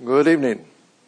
Good evening.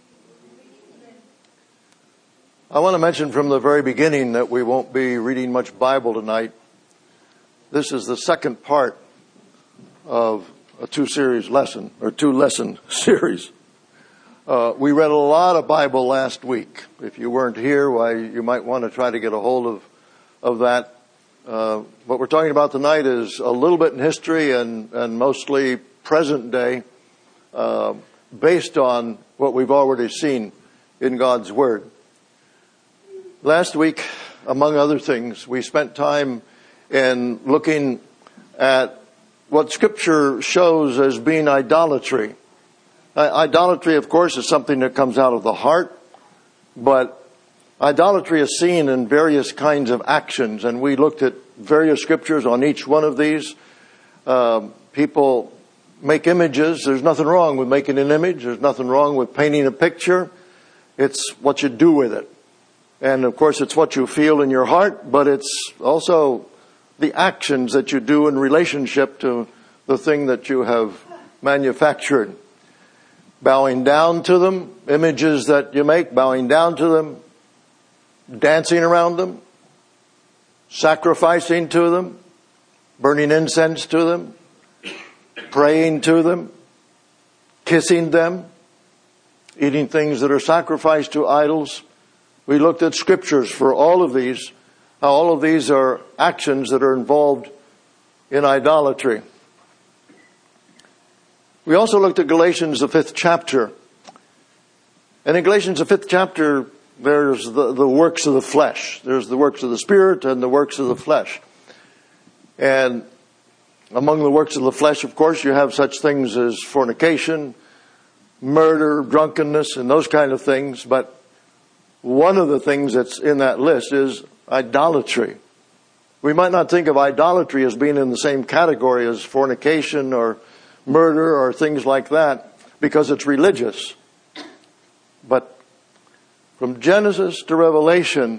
I want to mention from the very beginning that we won't be reading much Bible tonight. This is the second part of a two lesson series. We read a lot of Bible last week. If you weren't here, why, you might want to try to get a hold of that. What we're talking about tonight is a little bit in history and mostly present day, based on what we've already seen in God's Word. Last week, among other things, we spent time in looking at what Scripture shows as being idolatry. Idolatry, of course, is something that comes out of the heart, but idolatry is seen in various kinds of actions, and we looked at various scriptures on each one of these. People make images. There's nothing wrong with making an image. There's nothing wrong with painting a picture. It's what you do with it. And of course, it's what you feel in your heart, but it's also the actions that you do in relationship to the thing that you have manufactured. Bowing down to them, images that you make, bowing down to them, dancing around them, sacrificing to them, burning incense to them, praying to them, kissing them, eating things that are sacrificed to idols. We looked at scriptures for all of these, how all of these are actions that are involved in idolatry. We also looked at Galatians, the 5th chapter. And in Galatians, the 5th chapter, there's the works of the flesh. There's the works of the Spirit and the works of the flesh. And among the works of the flesh, of course, you have such things as fornication, murder, drunkenness, and those kind of things. But one of the things that's in that list is idolatry. We might not think of idolatry as being in the same category as fornication or murder or things like that because it's religious. But from Genesis to Revelation,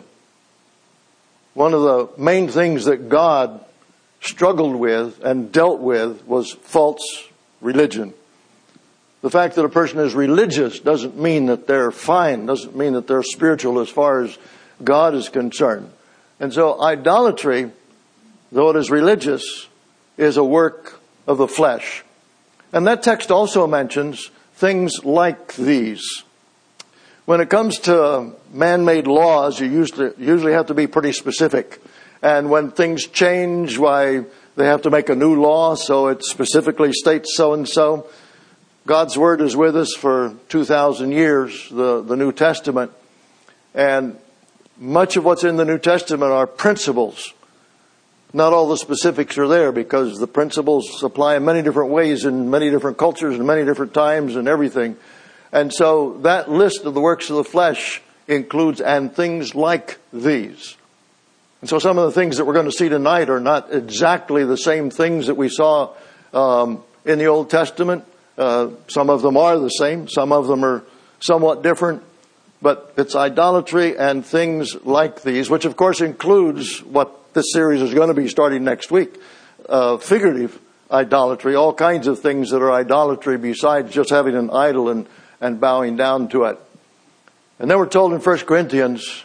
one of the main things that God struggled with and dealt with was false religion. The fact that a person is religious doesn't mean that they're fine, doesn't mean that they're spiritual as far as God is concerned. And so idolatry, though it is religious, is a work of the flesh. And that text also mentions things like these. When it comes to man-made laws, you usually have to be pretty specific. And when things change, why, they have to make a new law, so it specifically states so-and-so. God's Word is with us for 2,000 years, the New Testament. And much of what's in the New Testament are principles. Not all the specifics are there because the principles apply in many different ways in many different cultures and many different times and everything. And so that list of the works of the flesh includes and things like these. And so some of the things that we're going to see tonight are not exactly the same things that we saw in the Old Testament. Some of them are the same. Some of them are somewhat different. But it's idolatry and things like these, which of course includes what this series is going to be starting next week. Figurative idolatry, all kinds of things that are idolatry besides just having an idol and bowing down to it. And then we're told in 1 Corinthians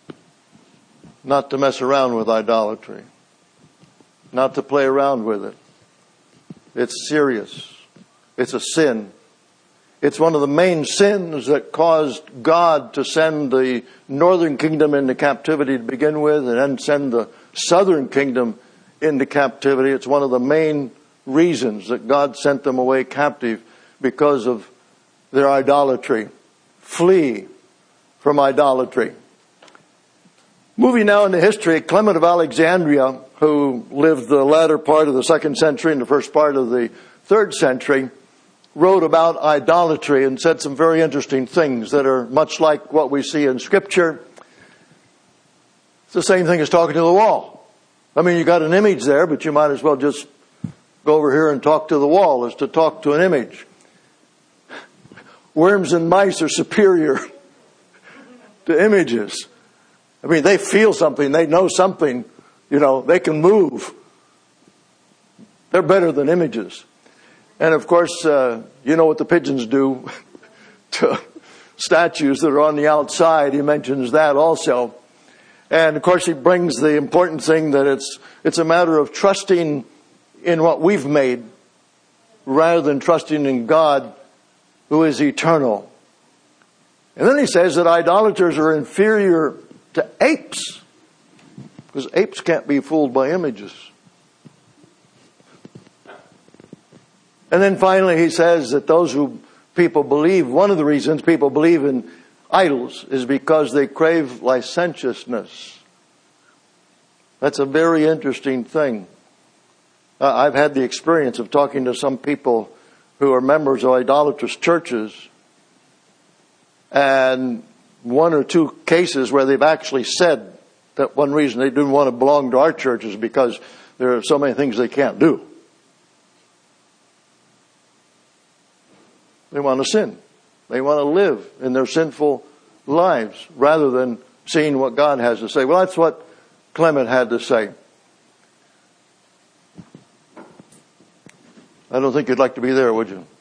not to mess around with idolatry, not to play around with it. It's serious. It's a sin. It's one of the main sins that caused God to send the northern kingdom into captivity to begin with and then send the southern kingdom into captivity. It's one of the main reasons that God sent them away captive because of their idolatry. Flee from idolatry. Moving now into history, Clement of Alexandria, who lived the latter part of the 2nd century and the first part of the 3rd century, wrote about idolatry and said some very interesting things that are much like what we see in Scripture. It's the same thing as talking to the wall. I mean, you got an image there, but you might as well just go over here and talk to the wall as to talk to an image. Worms and mice are superior to images. I mean, they feel something, they know something, they can move. They're better than images. And of course, you know what the pigeons do to statues that are on the outside. He mentions that also. And of course he brings the important thing that it's a matter of trusting in what we've made rather than trusting in God who is eternal. And then he says that idolaters are inferior to apes, because apes can't be fooled by images. And then finally he says that one of the reasons people believe in idols is because they crave licentiousness. That's a very interesting thing. I've had the experience of talking to some people who are members of idolatrous churches, and one or two cases where they've actually said that one reason they didn't want to belong to our church is because there are so many things they can't do. They want to sin. They want to live in their sinful lives rather than seeing what God has to say. Well, that's what Clement had to say. I don't think you'd like to be there, would you?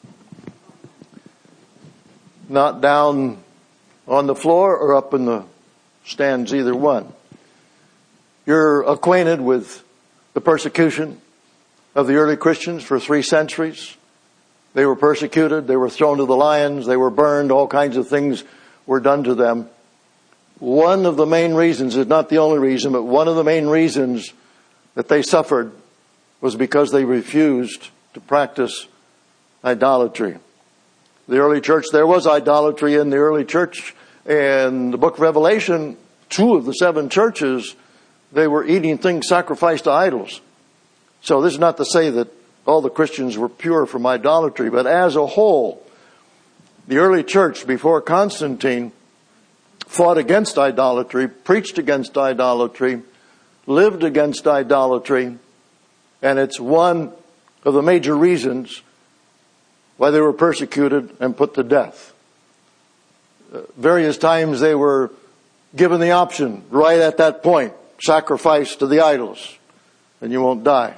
Not down on the floor or up in the stands, either one. You're acquainted with the persecution of the early Christians for 3 centuries. They were persecuted, they were thrown to the lions, they were burned, all kinds of things were done to them. One of the main reasons, is not the only reason, but one of the main reasons that they suffered was because they refused to practice idolatry. The early church, there was idolatry in the early church. In the book of Revelation, 2 of the 7 churches, they were eating things sacrificed to idols. So this is not to say that all the Christians were pure from idolatry, but as a whole, the early church before Constantine fought against idolatry, preached against idolatry, lived against idolatry, and it's one of the major reasons why they were persecuted and put to death. Various times they were given the option right at that point, sacrifice to the idols and you won't die.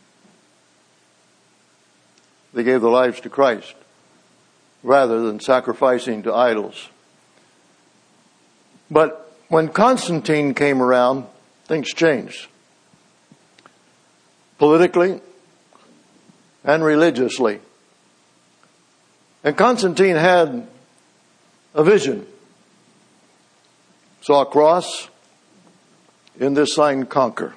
They gave their lives to Christ rather than sacrificing to idols. But when Constantine came around, things changed. Politically and religiously. And Constantine had a vision. Saw a cross, in this sign conquer.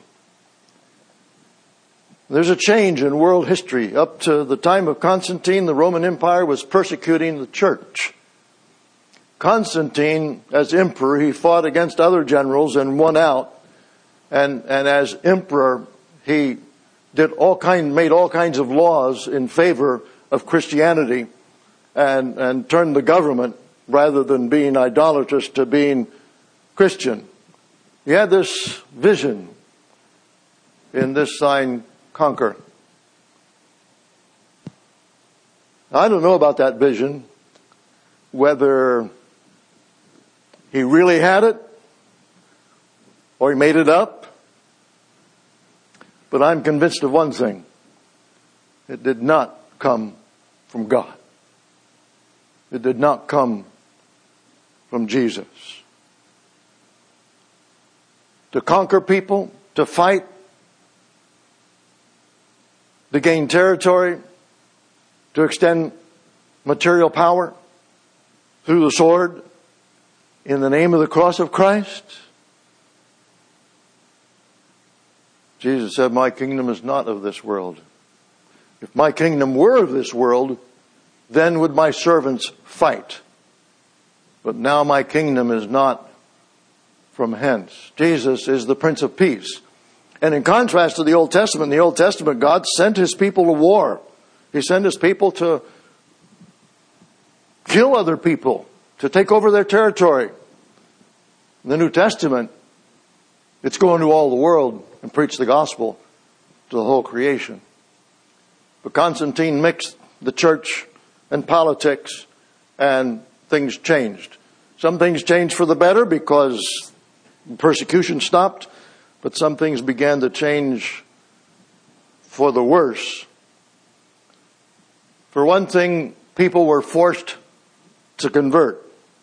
There's a change in world history. Up to the time of Constantine, the Roman Empire was persecuting the church. Constantine, as emperor, he fought against other generals and won out. And as emperor, he made all kinds of laws in favor of Christianity and turned the government, rather than being idolatrous, to being Christian. He had this vision in this sign, conquer. I don't know about that vision, whether he really had it or he made it up. But I'm convinced of one thing. It did not come from God. It did not come from Jesus. To conquer people, to fight, to gain territory, to extend material power through the sword in the name of the cross of Christ. Jesus said, my kingdom is not of this world. If my kingdom were of this world, then would my servants fight. But now my kingdom is not from hence. Jesus is the Prince of Peace. And in contrast to the Old Testament, in the Old Testament, God sent His people to war. He sent His people to kill other people, to take over their territory. In the New Testament, it's go into all the world and preach the gospel to the whole creation. But Constantine mixed the church and politics, and things changed. Some things changed for the better because persecution stopped, but some things began to change for the worse. For one thing, people were forced to convert.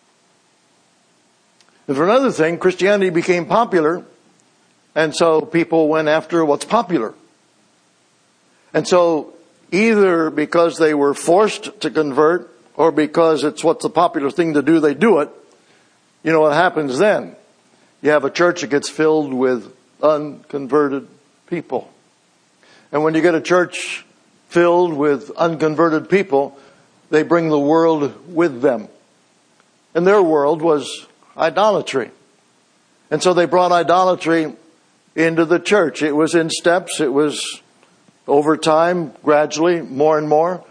And for another thing, Christianity became popular, and so people went after what's popular. And so either because they were forced to convert or because it's what's the popular thing to do, they do it. You know what happens then? You have a church that gets filled with unconverted people. And when you get a church filled with unconverted people, they bring the world with them. And their world was idolatry. And so they brought idolatry into the church. It was in steps. It was over time, gradually, more and more.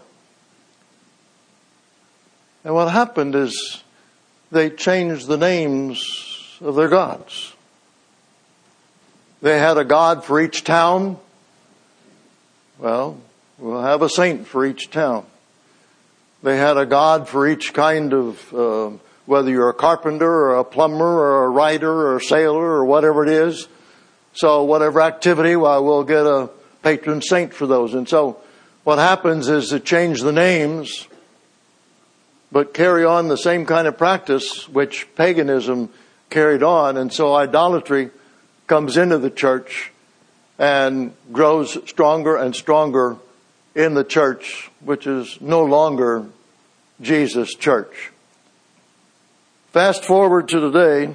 And what happened is they changed the names of their gods. They had a god for each town. Well, we'll have a saint for each town. They had a god for each kind of, whether you're a carpenter or a plumber or a writer or a sailor or whatever it is. So whatever activity, well, we'll get a patron saint for those. And so what happens is to change the names, but carry on the same kind of practice which paganism carried on. And so idolatry comes into the church and grows stronger and stronger in the church, which is no longer Jesus' church. Fast forward to today.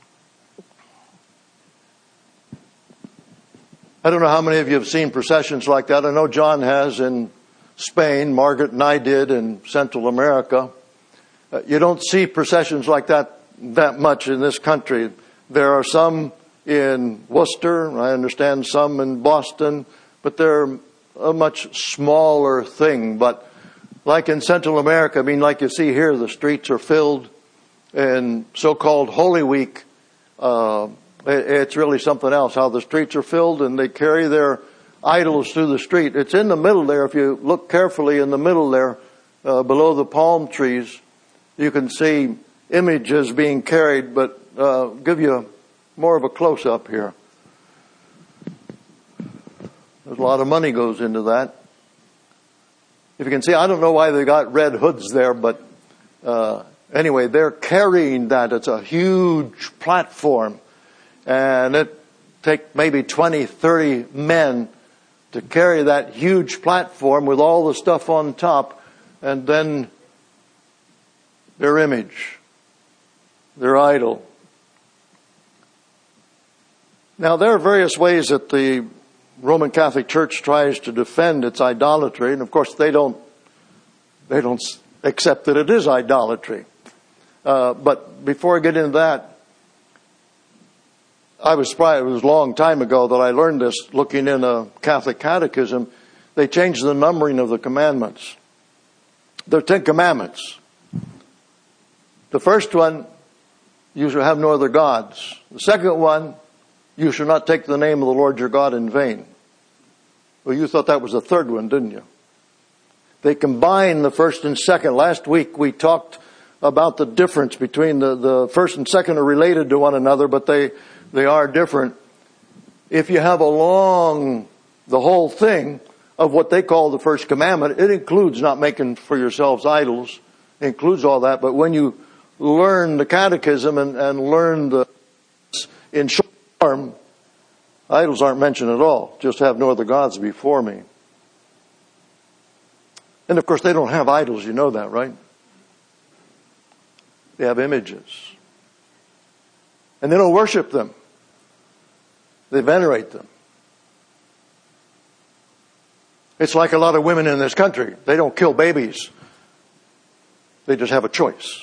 I don't know how many of you have seen processions like that. I know John has in Spain. Margaret and I did in Central America. You don't see processions like that much in this country. There are some in Worcester. I understand some in Boston, but they're a much smaller thing. But like in Central America, I mean, like you see here, the streets are filled. In so-called Holy Week, it's really something else, how the streets are filled and they carry their idols through the street. It's in the middle there. If you look carefully in the middle there, below the palm trees, you can see images being carried, but give you more of a close-up here. There's a lot of money goes into that. If you can see, I don't know why they got red hoods there, but anyway, they're carrying that. It's a huge platform. And it take maybe 20, 30 men to carry that huge platform with all the stuff on top. And then their image, their idol. Now, there are various ways that the Roman Catholic Church tries to defend its idolatry. And of course, they don't accept that it is idolatry. But before I get into that, I was surprised. It was a long time ago that I learned this looking in a Catholic catechism. They changed the numbering of the commandments. There are 10 commandments. The first one, you shall have no other gods. The second one, you shall not take the name of the Lord your God in vain. Well, you thought that was the third one, didn't you? They combine the first and second. Last week we talked about the difference between the first and second are related to one another, but they are different. If you have along the whole thing of what they call the first commandment, it includes not making for yourselves idols. It includes all that. But when you learn the catechism and learn in short form, idols aren't mentioned at all. Just have no other gods before me. And of course they don't have idols, you know that, right? They have images. And they don't worship them. They venerate them. It's like a lot of women in this country. They don't kill babies. They just have a choice.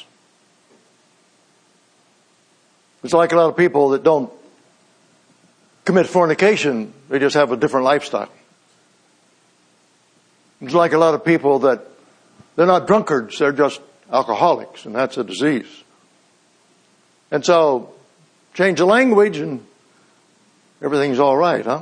It's like a lot of people that don't commit fornication. They just have a different lifestyle. It's like a lot of people that they're not drunkards. They're just alcoholics, and that's a disease. And so, change the language and everything's all right, huh?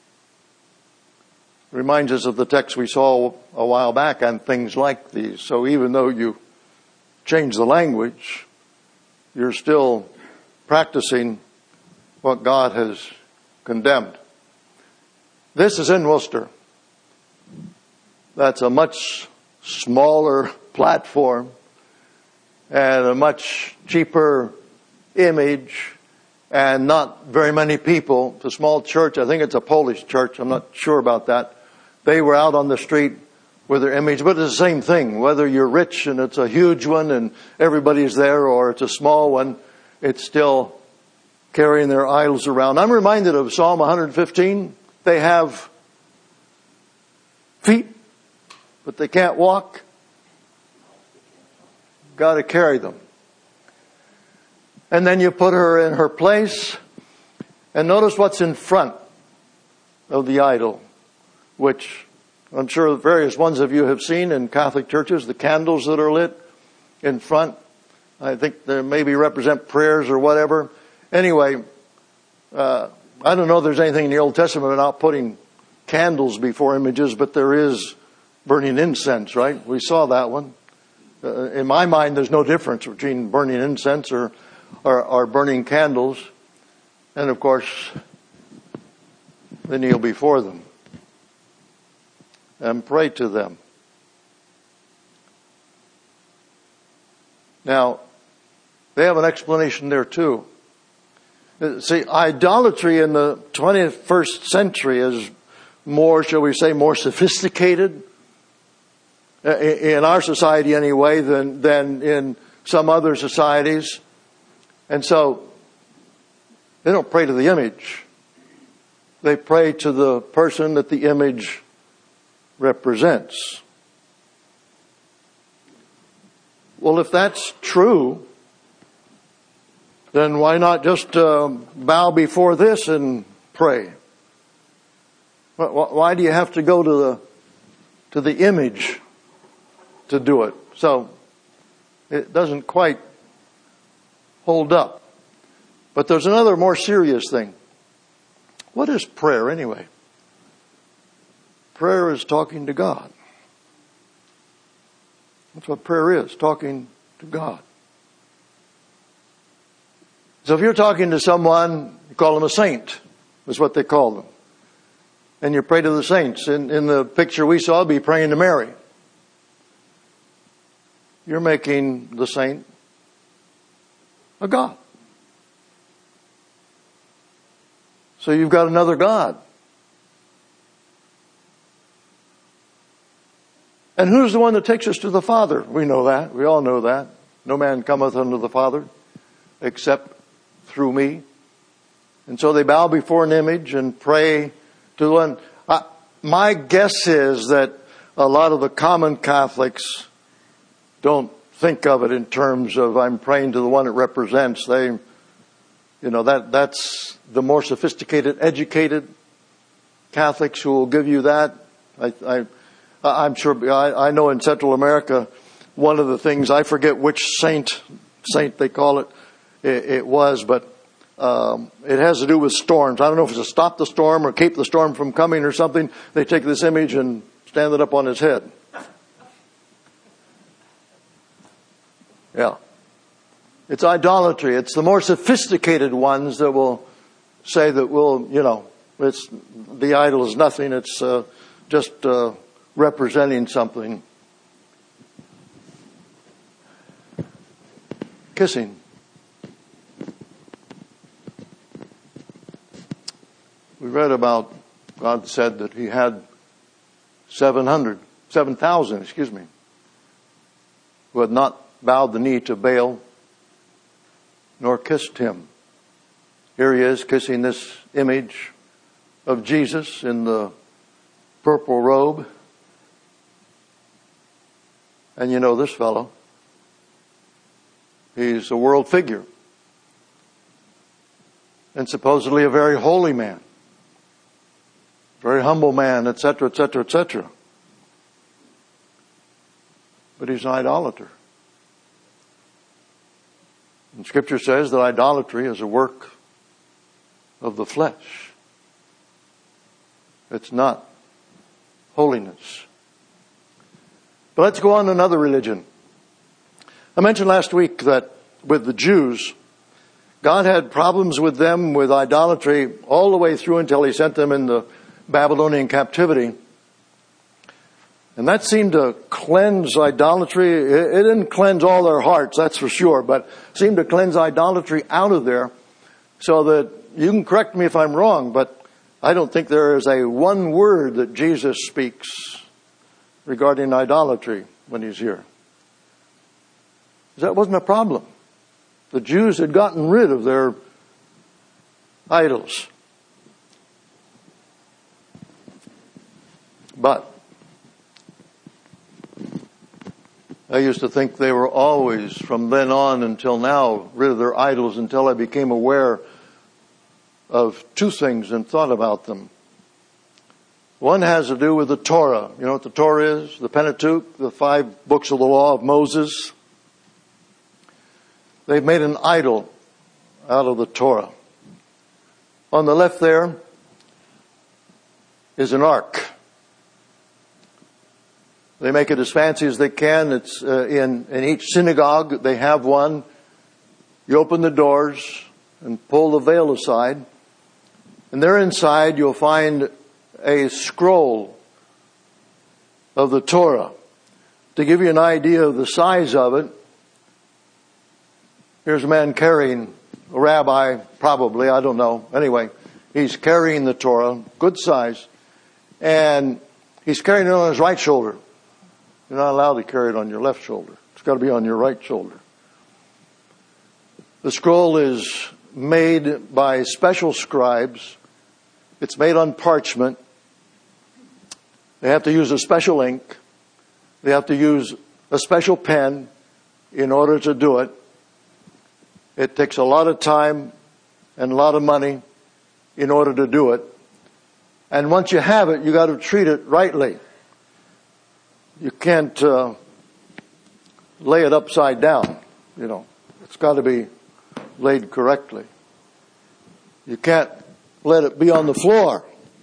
Reminds us of the text we saw a while back on things like these. So even though you change the language, you're still practicing what God has condemned. This is in Worcester. That's a much smaller platform. and a much cheaper image, and not very many people. It's a small church. I think it's a Polish church. I'm not sure about that. They were out on the street with their image, but it's the same thing. Whether you're rich and it's a huge one and everybody's there, or it's a small one, it's still carrying their idols around. I'm reminded of Psalm 115. They have feet, but they can't walk. Got to carry them. And then you put her in her place, and notice what's in front of the idol, which I'm sure various ones of you have seen in Catholic churches, the candles that are lit in front. I think they maybe represent prayers or whatever. Anyway, I don't know if there's anything in the Old Testament about putting candles before images, but there is burning incense, right? We saw that one. In my mind, there's no difference between burning incense or burning candles. And of course, they kneel before them and pray to them. Now, they have an explanation there too. See, idolatry in the 21st century is more, shall we say, more sophisticated in our society anyway than in some other societies. And so, they don't pray to the image. They pray to the person that the image represents. Well, if that's true, then why not just bow before this and pray? Why do you have to go to the image to do it? So it doesn't quite hold up. But there's another more serious thing. What is prayer anyway? Prayer is talking to God. That's what prayer is, talking to God. So if you're talking to someone, you call them a saint. That's what they call them. And you pray to the saints. In the picture we saw, be praying to Mary. You're making the saint a god. So you've got another god. And who's the one that takes us to the Father? We know that. We all know that. No man cometh unto the Father except through me. And so they bow before an image and pray to the one. My guess is that a lot of the common Catholics don't think of it in terms of I'm praying to the one it represents. That's the more sophisticated, educated Catholics who will give you that. I'm sure, I know in Central America, one of the things, I forget which saint they call it was, but it has to do with storms. I don't know if it's to stop the storm or keep the storm from coming or something. They take this image and stand it up on his head. Yeah. It's idolatry. It's the more sophisticated ones that will say that the idol is nothing. It's just representing something. Kissing. We read about God said that He had 7,000, who had not bowed the knee to Baal nor kissed Him. Here He is kissing this image of Jesus in the purple robe. And you know this fellow. He's a world figure. And supposedly a very holy man. Very humble man, etc., etc., etc. But he's an idolater. And Scripture says that idolatry is a work of the flesh. It's not holiness. But let's go on to another religion. I mentioned last week that with the Jews, God had problems with them with idolatry all the way through until He sent them in the Babylonian captivity. And that seemed to cleanse idolatry. It didn't cleanse all their hearts, that's for sure, but seemed to cleanse idolatry out of there, so that, you can correct me if I'm wrong, but I don't think there is a one word that Jesus speaks regarding idolatry when he's here. That wasn't a problem. The Jews had gotten rid of their idols. But I used to think they were always, from then on until now, rid of their idols, until I became aware of two things and thought about them. One has to do with the Torah. You know what the Torah is? The Pentateuch, the 5 books of the law of Moses. They've made an idol out of the Torah. On the left there is an ark. They make it as fancy as they can. It's in each synagogue they have one. You open the doors and pull the veil aside, and there inside you'll find a scroll of the Torah. To give you an idea of the size of it, here's a man carrying, a rabbi probably, I don't know. Anyway, he's carrying the Torah, good size, and he's carrying it on his right shoulder. You're not allowed to carry it on your left shoulder. It's got to be on your right shoulder. The scroll is made by special scribes. It's made on parchment. They have to use a special ink. They have to use a special pen in order to do it. It takes a lot of time and a lot of money in order to do it. And once you have it, you got to treat it rightly. You can't lay it upside down, you know. It's got to be laid correctly. You can't let it be on the floor.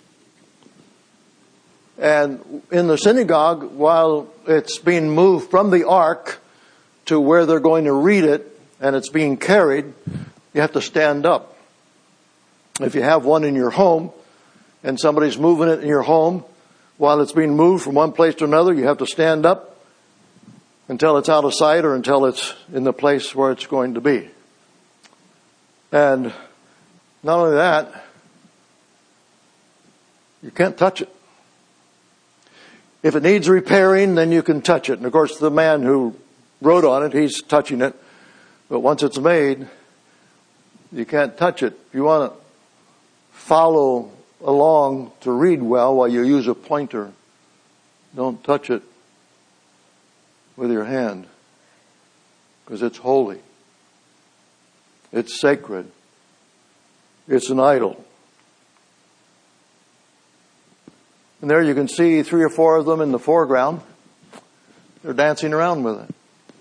And in the synagogue, while it's being moved from the ark to where they're going to read it, and it's being carried, you have to stand up. If you have one in your home, and somebody's moving it in your home, while it's being moved from one place to another, you have to stand up until it's out of sight or until it's in the place where it's going to be. And not only that, you can't touch it. If it needs repairing, then you can touch it. And of course, the man who wrote on it, he's touching it. But once it's made, you can't touch it. If you want to follow along to read well while you use a pointer, don't touch it with your hand, because it's holy. It's sacred. It's an idol. And there you can see 3 or 4 of them in the foreground. They're dancing around with it.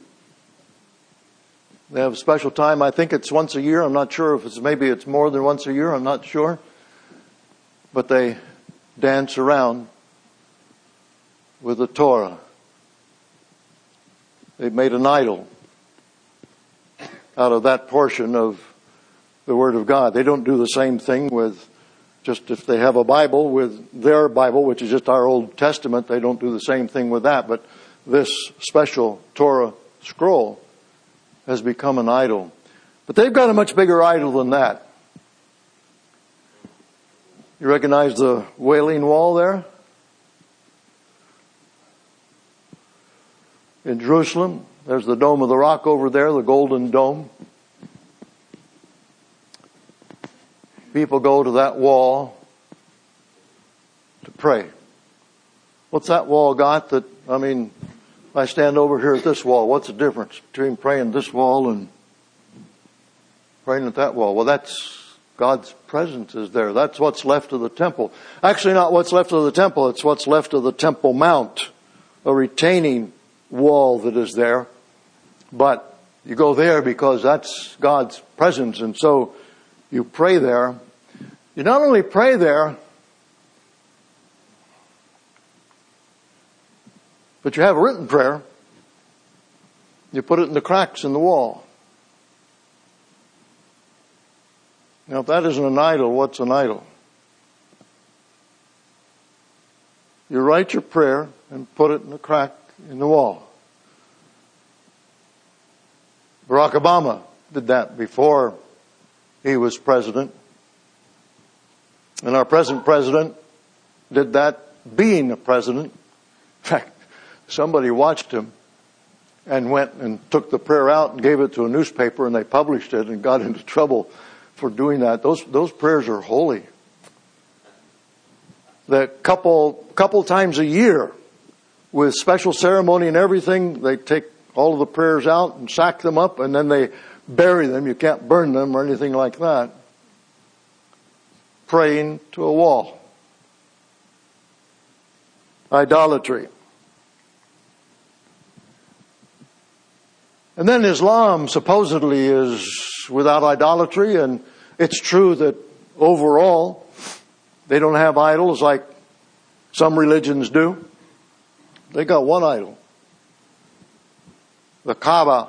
They have a special time. I think it's once a year. I'm not sure if maybe it's more than once a year. I'm not sure. But they dance around with the Torah. They've made an idol out of that portion of the Word of God. They don't do the same thing with, just if they have a Bible, with their Bible, which is just our Old Testament, they don't do the same thing with that. But this special Torah scroll has become an idol. But they've got a much bigger idol than that. You recognize the Wailing Wall there? In Jerusalem, there's the Dome of the Rock over there, the Golden Dome. People go to that wall to pray. What's that wall got that, if I stand over here at this wall, what's the difference between praying this wall and praying at that wall? Well, that's God's presence is there. That's what's left of the temple. Actually, not what's left of the temple. It's what's left of the Temple Mount, a retaining wall that is there. But you go there because that's God's presence. And so you pray there. You not only pray there, but you have a written prayer. You put it in the cracks in the wall. Now, if that isn't an idol, what's an idol? You write your prayer, and put it in a crack in the wall. Barack Obama did that before he was president. And our present president did that being a president. In fact, somebody watched him and went and took the prayer out and gave it to a newspaper, and they published it and got into trouble for doing that. Those prayers are holy. The couple times a year, with special ceremony and everything, they take all of the prayers out and sack them up, and then they bury them. You can't burn them or anything like that. Praying to a wall. Idolatry. And then Islam supposedly is without idolatry, and it's true that overall they don't have idols like some religions do. They got one idol. The Kaaba.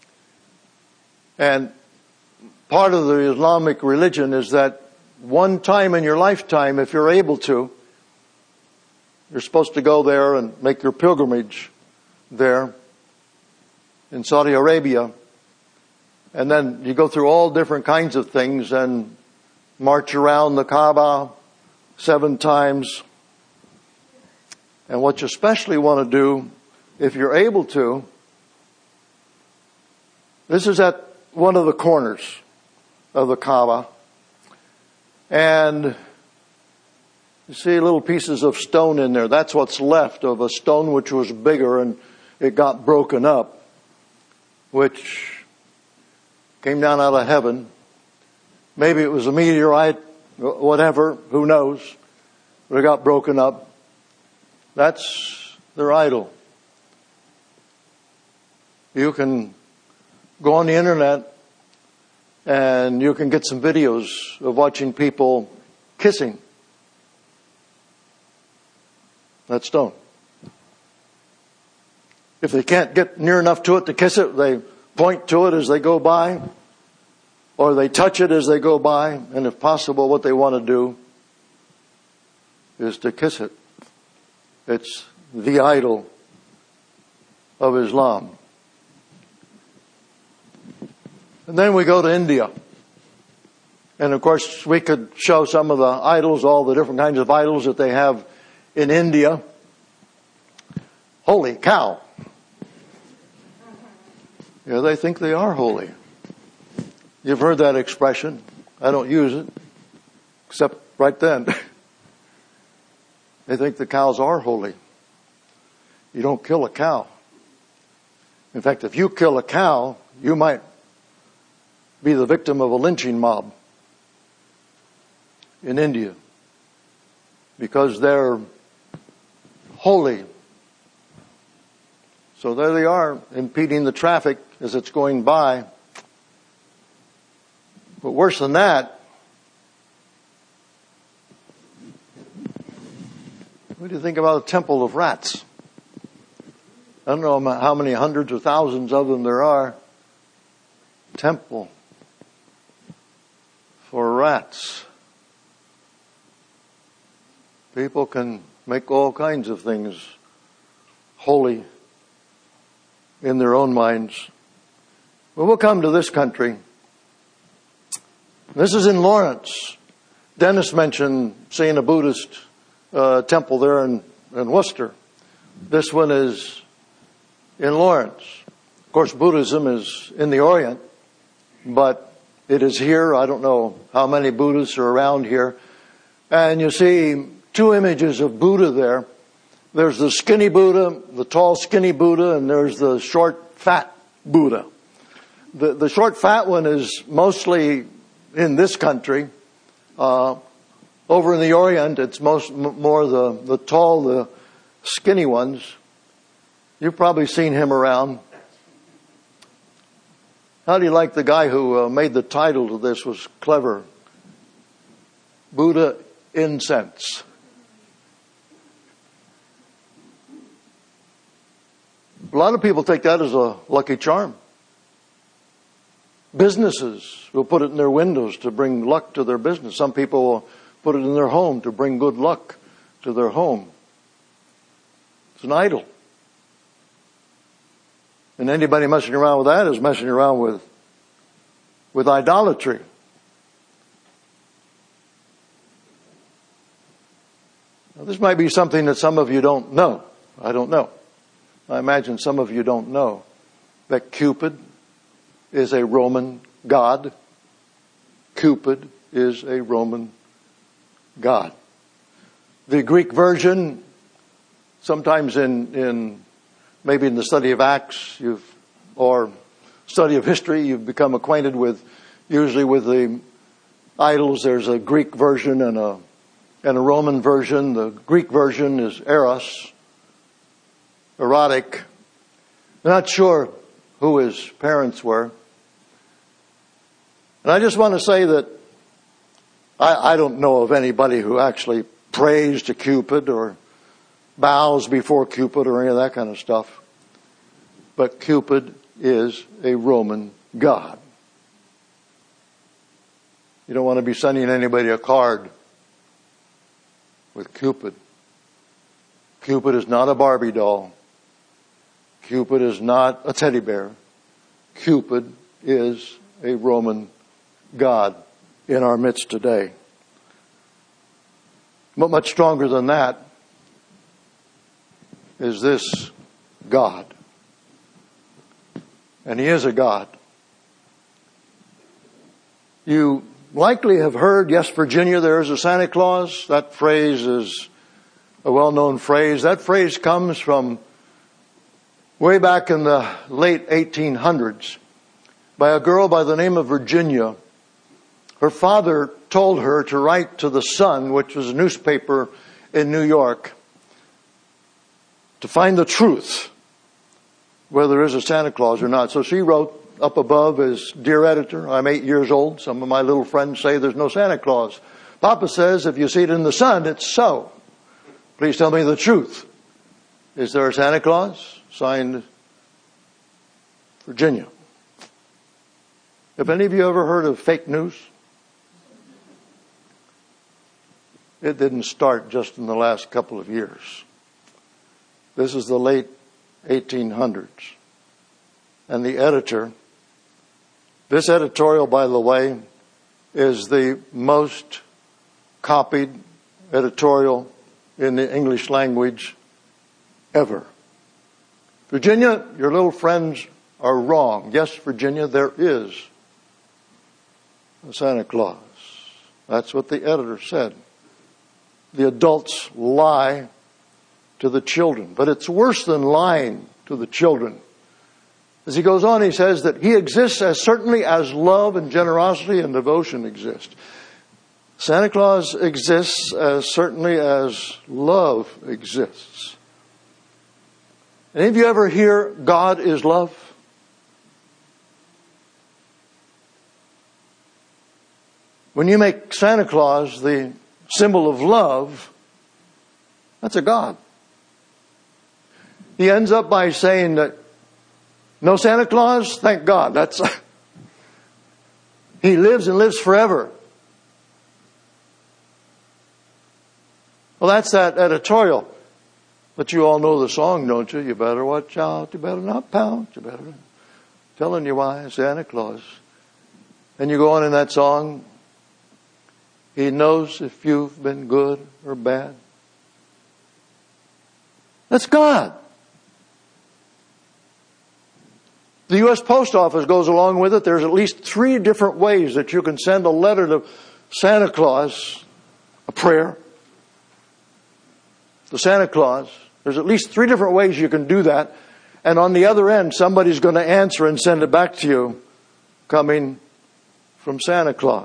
And part of the Islamic religion is that one time in your lifetime, if you're able to, you're supposed to go there and make your pilgrimage there in Saudi Arabia. And then you go through all different kinds of things and march around the Kaaba 7 times. And what you especially want to do, if you're able to, this is at one of the corners of the Kaaba. And you see little pieces of stone in there. That's what's left of a stone which was bigger and it got broken up, which came down out of heaven. Maybe it was a meteorite, whatever, who knows. But it got broken up. That's their idol. You can go on the internet and you can get some videos of watching people kissing that stone. If they can't get near enough to it to kiss it, they point to it as they go by, or they touch it as they go by, and if possible, what they want to do is to kiss it. It's the idol of Islam. And then we go to India. And of course, we could show some of the idols, all the different kinds of idols that they have in India. Holy cow. Yeah, they think they are holy. You've heard that expression. I don't use it, except right then. They think the cows are holy. You don't kill a cow. In fact, if you kill a cow, you might be the victim of a lynching mob in India, because they're holy. So there they are, impeding the traffic as it's going by. But worse than that, what do you think about a temple of rats? I don't know how many hundreds or thousands of them there are. Temple for rats. People can make all kinds of things holy in their own minds. But we'll come to this country. This is in Lawrence. Dennis mentioned seeing a Buddhist temple there in Worcester. This one is in Lawrence. Of course, Buddhism is in the Orient, but it is here. I don't know how many Buddhists are around here. And you see 2 images of Buddha there. There's the skinny Buddha, the tall skinny Buddha, and there's the short fat Buddha. The short fat one is mostly in this country. Over in the Orient, it's more the tall, the skinny ones. You've probably seen him around. How do you like the guy who made the title to this? Was clever. Buddha Incense. A lot of people take that as a lucky charm. Businesses will put it in their windows to bring luck to their business. Some people will put it in their home to bring good luck to their home. It's an idol. And anybody messing around with that is messing around with idolatry. Now, this might be something that some of you don't know. I don't know. I imagine some of you don't know that Cupid is a Roman god. Cupid is a Roman god. The Greek version, sometimes in maybe in the study of Acts, or study of history, you've become acquainted with, usually with the idols. There's a Greek version and a Roman version. The Greek version is eros, erotic. I'm not sure who his parents were. And I just want to say that I don't know of anybody who actually prays to Cupid or bows before Cupid or any of that kind of stuff. But Cupid is a Roman god. You don't want to be sending anybody a card with Cupid. Cupid is not a Barbie doll. Cupid is not a teddy bear. Cupid is a Roman god in our midst today. But much stronger than that is this God. And He is a God. You likely have heard, yes, Virginia, there is a Santa Claus. That phrase is a well-known phrase. That phrase comes from way back in the late 1800s by a girl by the name of Virginia. Her father told her to write to the Sun, which was a newspaper in New York, to find the truth, whether there is a Santa Claus or not. So she wrote up above as, "Dear editor, I'm 8 years old. Some of my little friends say there's no Santa Claus. Papa says if you see it in the Sun, it's so. Please tell me the truth. Is there a Santa Claus?" Signed, Virginia. Have any of you ever heard of fake news? It didn't start just in the last couple of years. This is the late 1800s. And the editor, this editorial, by the way, is the most copied editorial in the English language ever. Virginia, your little friends are wrong. Yes, Virginia, there is a Santa Claus. That's what the editor said. The adults lie to the children. But it's worse than lying to the children. As he goes on, he says that He exists as certainly as love and generosity and devotion exist. Santa Claus exists as certainly as love exists. Any of you ever hear God is love? When you make Santa Claus the symbol of love, that's a God. He ends up by saying that no Santa Claus, thank God. He lives and lives forever. Well, that's that editorial. But you all know the song, don't you? You better watch out. You better not pout. You better. Telling you why, Santa Claus. And you go on in that song. He knows if you've been good or bad. That's God. The U.S. Post Office goes along with it. There's at least 3 different ways that you can send a letter to Santa Claus, a prayer. To Santa Claus. There's at least 3 different ways you can do that. And on the other end, somebody's going to answer and send it back to you, coming from Santa Claus.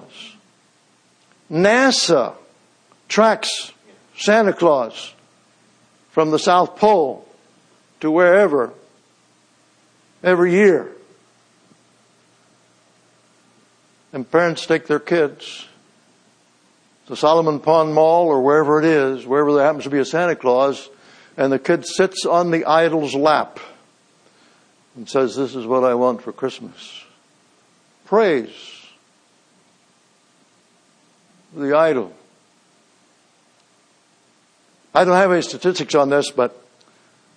NASA tracks Santa Claus from the South Pole to wherever every year. And parents take their kids to Solomon Pond Mall or wherever it is, wherever there happens to be a Santa Claus, and the kid sits on the idol's lap and says, "This is what I want for Christmas." Praise the idol. I don't have any statistics on this, but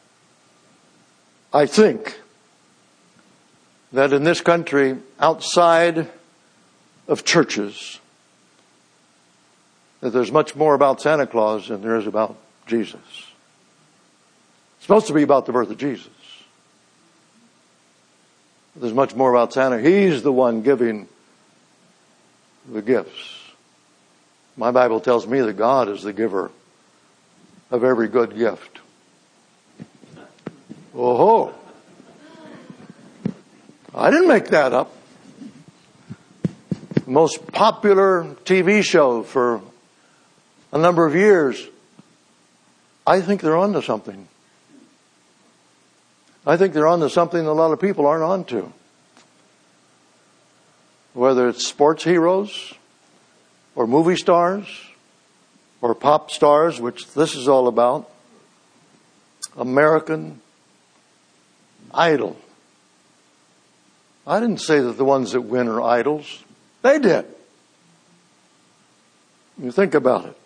I think that in this country, outside of churches, that there's much more about Santa Claus than there is about Jesus. It's supposed to be about the birth of Jesus. But there's much more about Santa. He's the one giving the gifts. My Bible tells me that God is the giver of every good gift. Oh, I didn't make that up. The most popular TV show for a number of years, I think they're onto something. I think they're onto something a lot of people aren't onto. Whether it's sports heroes, or movie stars, or pop stars, which this is all about. American Idol. I didn't say that the ones that win are idols. They did. You think about it.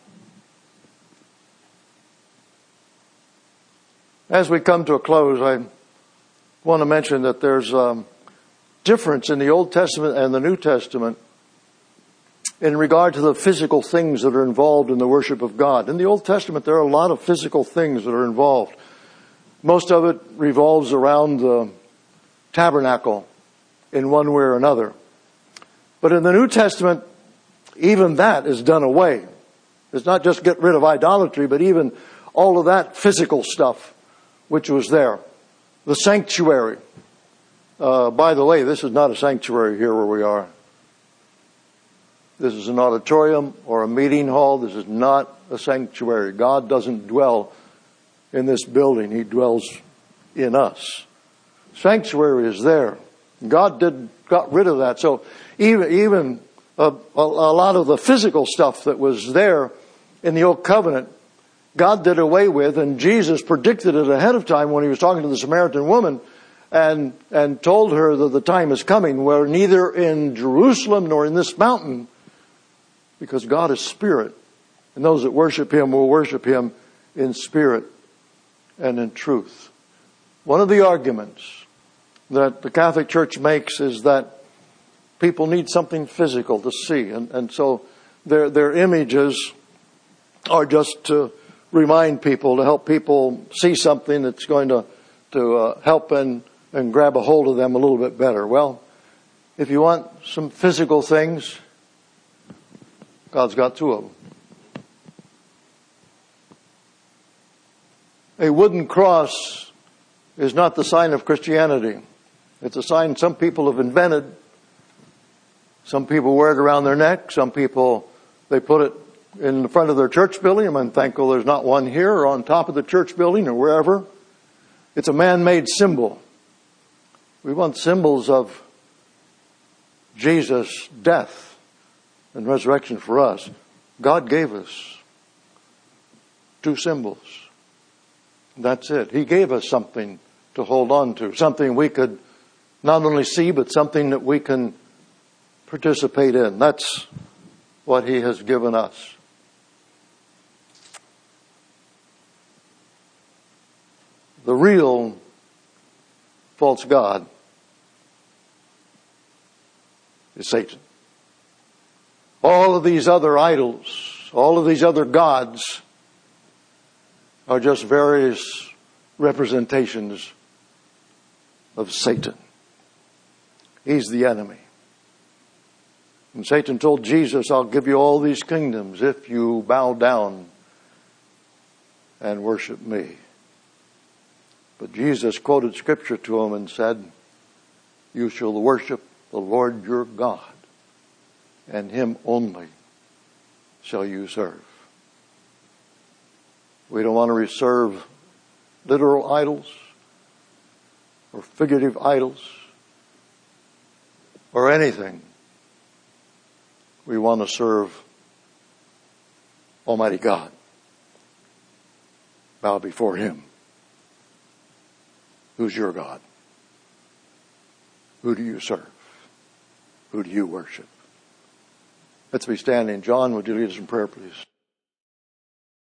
As we come to a close, I want to mention that there's a difference in the Old Testament and the New Testament in regard to the physical things that are involved in the worship of God. In the Old Testament, there are a lot of physical things that are involved. Most of it revolves around the tabernacle in one way or another. But in the New Testament, even that is done away. It's not just get rid of idolatry, but even all of that physical stuff which was there. The sanctuary. By the way, this is not a sanctuary here where we are. This is an auditorium or a meeting hall. This is not a sanctuary. God doesn't dwell in this building. He dwells in us. Sanctuary is there. God got rid of that. So even a lot of the physical stuff that was there in the Old Covenant, God did away with, and Jesus predicted it ahead of time when he was talking to the Samaritan woman and told her that the time is coming where neither in Jerusalem nor in this mountain, because God is spirit, and those that worship him will worship him in spirit and in truth. One of the arguments that the Catholic Church makes is that people need something physical to see. And so their images are just to remind people, to help people see something that's going to help and grab a hold of them a little bit better. Well, if you want some physical things, God's got two of them. A wooden cross is not the sign of Christianity. It's a sign some people have invented. Some people wear it around their neck. Some people, they put it in the front of their church building. I'm thankful there's not one here or on top of the church building or wherever. It's a man-made symbol. We want symbols of Jesus' death and resurrection for us. God gave us two symbols. That's it. He gave us something to hold on to. Something we could not only see, but something that we can participate in. That's what he has given us. The real false god is Satan. All of these other idols, all of these other gods are just various representations of Satan. He's the enemy. And Satan told Jesus, I'll give you all these kingdoms if you bow down and worship me. But Jesus quoted scripture to him and said, you shall worship the Lord your God, and him only shall you serve. We don't want to serve literal idols or figurative idols or anything. We want to serve Almighty God. Bow before him. Who's your God? Who do you serve? Who do you worship? Let's be standing. John, would you lead us in prayer, please?